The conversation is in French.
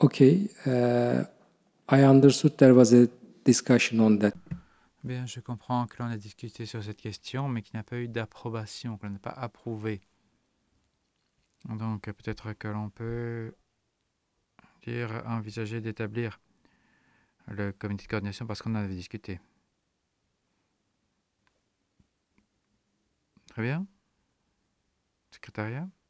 Okay, I understood there was a discussion on that. Bien, je comprends que l'on a discuté sur cette question, mais qu'il n'y a pas eu d'approbation, que l'on n'a pas approuvé. Donc, peut-être que l'on peut dire, envisager d'établir le comité de coordination parce qu'on en avait discuté. Très bien. Secrétariat.